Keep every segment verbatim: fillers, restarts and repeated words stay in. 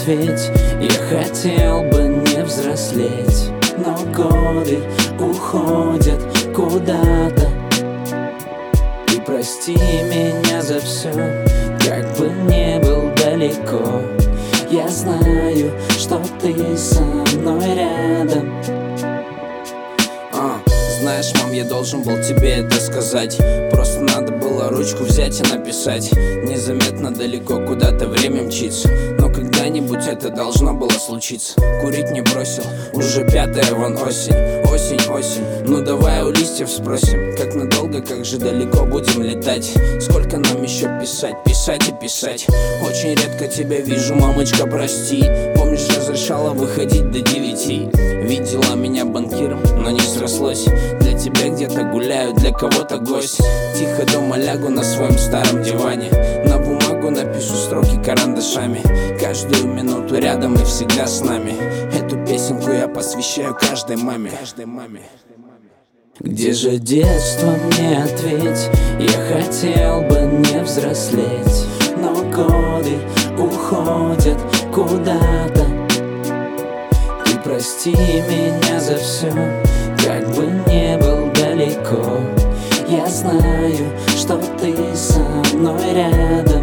ответь. Я хотел бы не взрослеть, но годы уходят куда-то. И прости меня за все, как бы не был далеко. Я знаю, что ты со мной рядом. А, знаешь, мам, я должен был тебе это сказать. Просто надо было ручку взять и написать. Незаметно далеко куда-то время мчится, но когда-нибудь это должно было случиться. Курить не бросил, уже пятая вон осень. Осень, осень, ну давай у листьев спросим, как надолго, как же далеко будем летать. Сколько нам еще писать, писать и писать. Очень редко тебя вижу, мамочка, прости. Помнишь, разрешала выходить до девяти. Видела меня банкиром, но не срослось. Для тебя где-то гуляю, для кого-то гость. Тихо дома лягу на своем старом диване. На бумагу напишу строки карандашами. Каждую минуту рядом и всегда с нами. Эту песенку я посвящаю каждой маме. Каждой маме. Где же детство, мне ответь. Я хотел бы не взрослеть, но годы уходят куда-то. Ты прости меня за все, как бы не был далеко. Я знаю, что ты со мной рядом.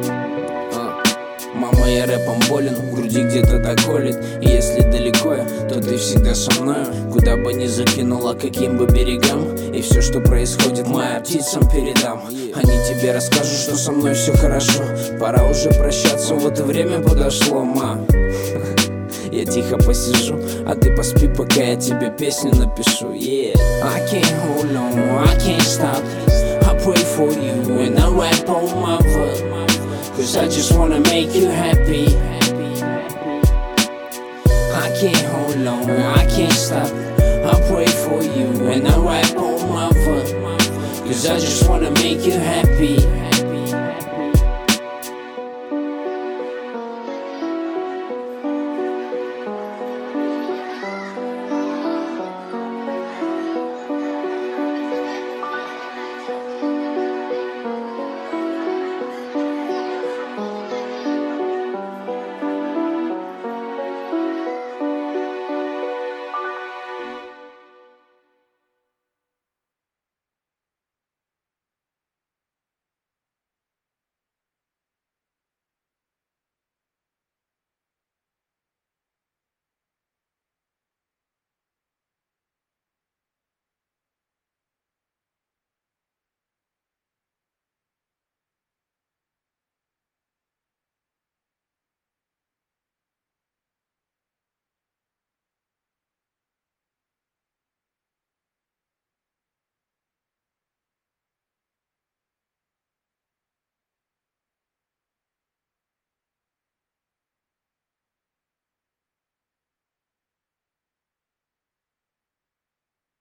Мама, я рэпом болен, в груди где-то так колет. И если далеко я, то ты всегда со мною. Куда бы ни закинула, каким бы берегам. И все, что происходит, моим птицам передам. Они тебе расскажут, что со мной все хорошо. Пора уже прощаться, вот и время подошло, ма. Я тихо посижу, а ты поспи, пока я тебе песню напишу. Yeah. I can't hold on, I can't stop. I pray for you and I rap on my verse, cause I just wanna make you happy. I can't hold on, I can't stop. I pray for you and I rap on my verse, cause I just wanna make you happy.